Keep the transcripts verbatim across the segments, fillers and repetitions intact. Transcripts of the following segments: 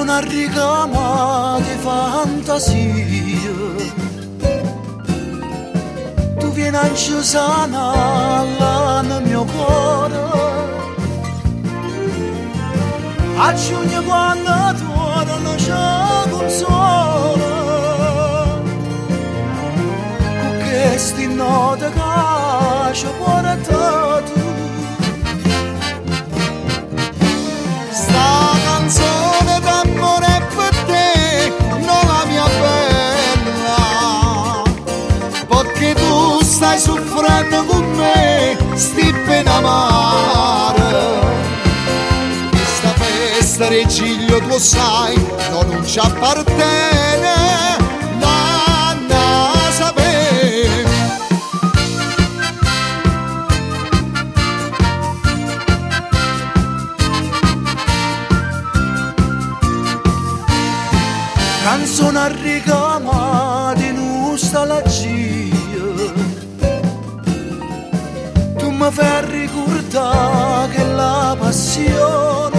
Canzone a ricama di fantasia, tu vieni a sana nel mio cuore, a giugno quando torno c'è consola, con queste note che ci portato. Sta canzone d'amore per te, non la mia bella, perché tu stai soffrendo con me, sti pena amare. Questa festa regiglio tu sai, no, non ci appartiene, la na sapere. Canzone a ricama di nostalgia, tu mi fai ricordare che la passione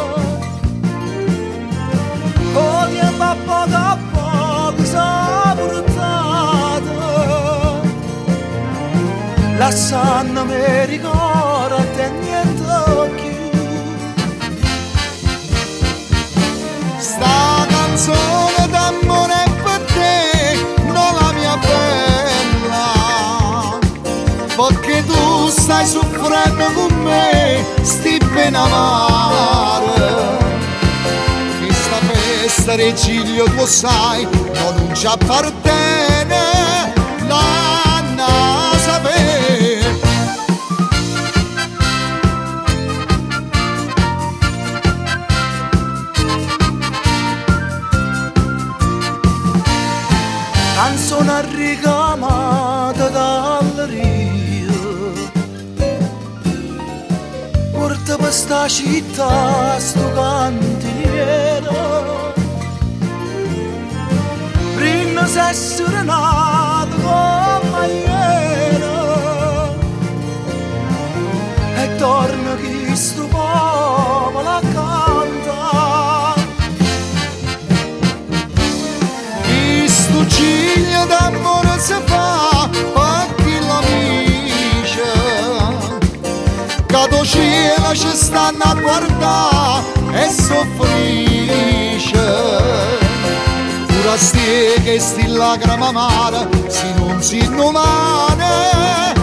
con il tempo a poco a poco s'è portata, lasciandomi ricordo e niente più. Sta canzone d'amore per te, non la mia bella, perché tu stai soffrendo con me, sti pena amare. Questa festa regiglio tu sai, no, non ci appartiene, la na sapere. Canzone a ricamata dall'ria, porta per sta città sto cantiniere, prima si è serenato come ieri, e torna chi sto popolo a cantare. Sto ciglio d'amore si fa per chi l'amici, che do cielo ci stanno a guardare e soffrisce. Pura stie che sti lacrime amare, se non si inumane,